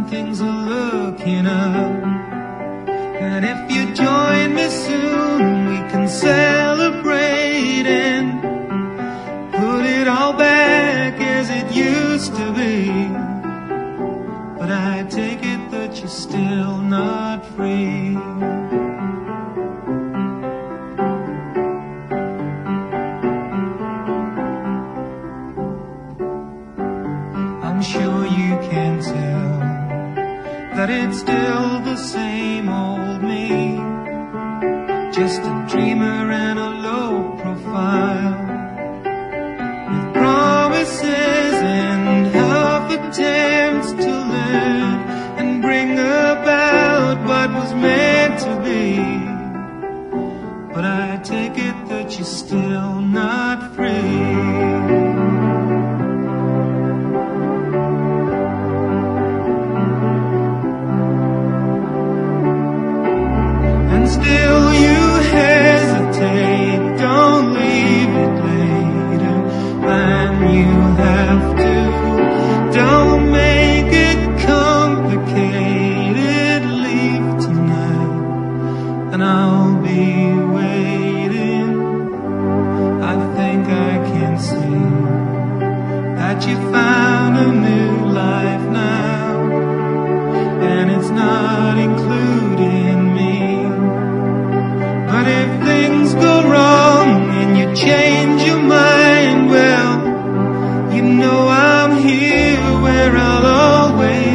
things are looking up. And if you join me soon, we can celebrate and put it all back as it used to be. But I take it that you're still not free. I'm sure you can tell that it's still the same old me, just a dreamer and a low profile, with promises and half attempts to live and bring about what was meant to be. But I take it that you're still not free. Still you hesitate, don't leave it later than you have to. Don't make it complicated, leave tonight and I'll be waiting. I think I can see that you found a new life now, and it's not including me. But if things go wrong and you change your mind, well, you know I'm here where I'll always